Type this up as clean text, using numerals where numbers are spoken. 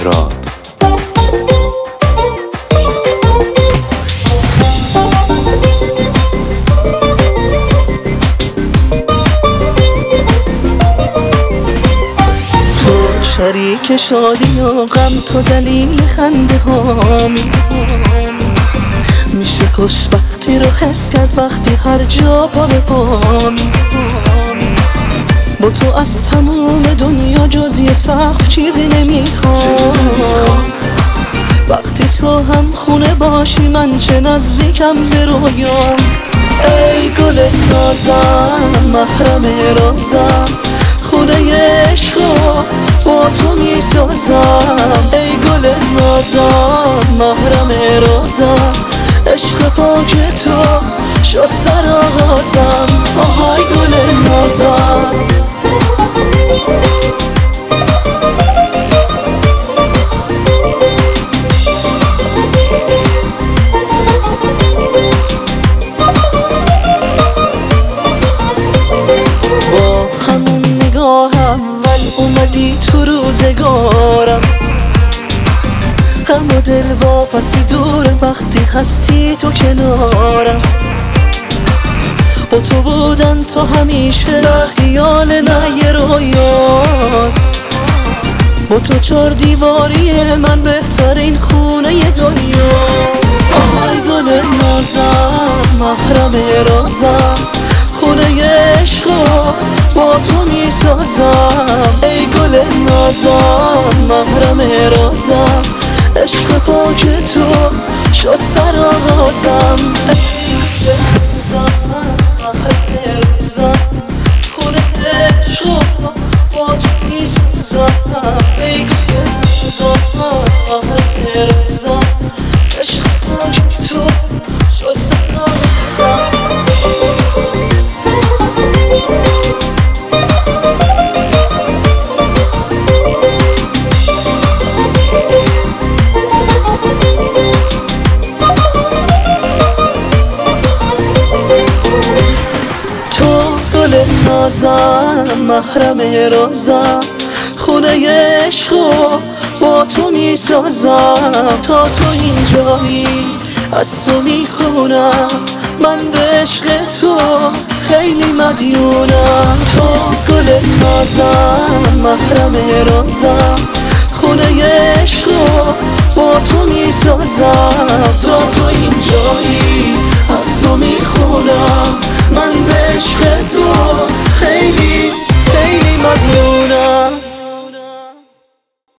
مهراد. شریک شادی و غم، تو دلیل خنده هامی. میشه خوشبختی رو حس کرد وقتی هر جا پا به پامی. با تو از تموم دنیا جز یه سقف چیزی نمیخوام. وقتی تو هم خونه باشی من چه نزدیکم به رویام. ای گل نازم محرم رازم، خونه عشقو با تو میسازم. ای گل نازم محرم رازم، عشق پاک تو شد سر آغازم. آهای گل نازم، با همون نگاه اول اومدی تو روزگارم. غم و دل واپسی دور وقتی هستی تو کنارم. با تو بودن تو همیشه نه خیال نه یه رویاست. با تو 4 دیواری من بهترین خونه ی دنیا. آهای گل نازم محرم رازم، خونه عشقو با تو میسازم. ای گل نازم محرم رازم، عشق پاک تو شد سر آغازم. ای گل نازم محرم رازم، خونه عشقو با تو میسازم. ای گل نازم محرم رازم، عشق پاک تو شد سر آغازم. نازم محرم رازم، خونه عشقو با تو میسازم. تا تو اینجایی از تو میخونم، من به عشق تو خیلی مدیونم. تو گل نازم محرم رازم، خونه عشقو با تو میسازم. تا تو اینجایی از تو میخونم، من به عشق تو خیلی